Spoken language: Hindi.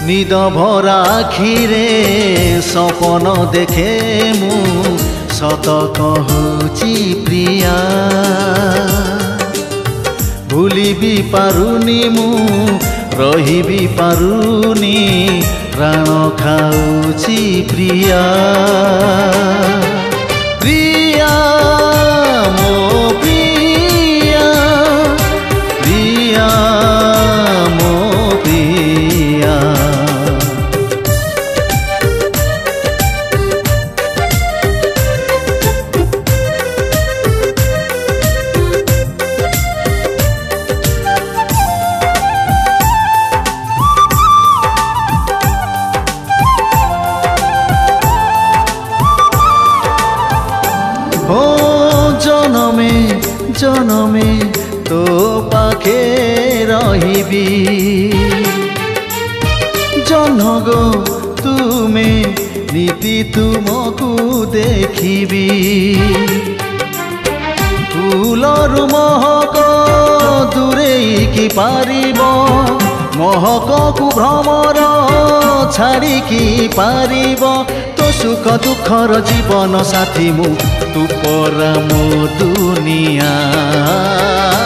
निद भरा आखिरे सपन देखे मु सत कहूची प्रिया भूली भी पारुनी मु रही भी पारुनी प्राण खाऊची प्रिया प्रिया मो प्रिया प्रिया मो प्रिया हो जनमे जनमे तो पाखे रहिबी जनगो तुमे नीति तुमको देखिबी फूलर महक दूरेई कि पारिब महक को भ्रमर छाड़ी कि पारिब तो सुख दुखर जीवन साथी मु तू परा मो दुनिया।